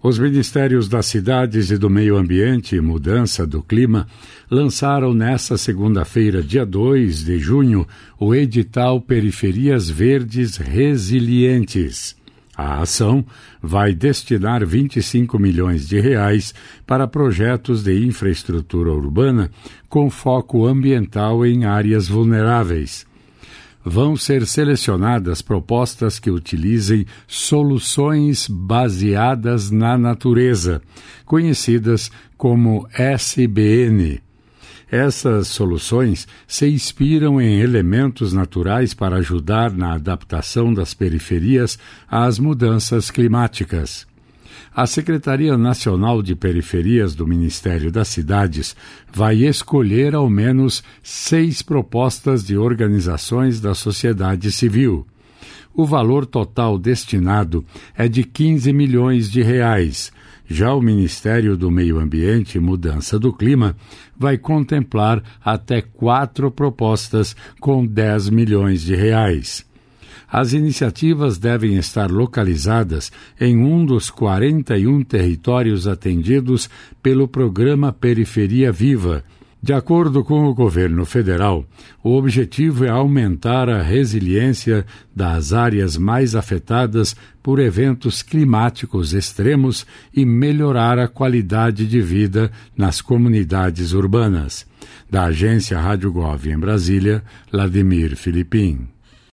Os Ministérios das Cidades e do Meio Ambiente e Mudança do Clima lançaram nesta segunda-feira, dia 2 de junho, o edital Periferias Verdes Resilientes. A ação vai destinar 25 milhões de reais para projetos de infraestrutura urbana com foco ambiental em áreas vulneráveis. Vão ser selecionadas propostas que utilizem soluções baseadas na natureza, conhecidas como SBN. Essas soluções se inspiram em elementos naturais para ajudar na adaptação das periferias às mudanças climáticas. A Secretaria Nacional de Periferias do Ministério das Cidades vai escolher ao menos 6 propostas de organizações da sociedade civil. O valor total destinado é de 15 milhões de reais. Já o Ministério do Meio Ambiente e Mudança do Clima vai contemplar até 4 propostas com 10 milhões de reais. As iniciativas devem estar localizadas em um dos 41 territórios atendidos pelo programa Periferia Viva. De acordo com o governo federal, o objetivo é aumentar a resiliência das áreas mais afetadas por eventos climáticos extremos e melhorar a qualidade de vida nas comunidades urbanas. Da agência Rádio Gov em Brasília, Vladimir Filipim.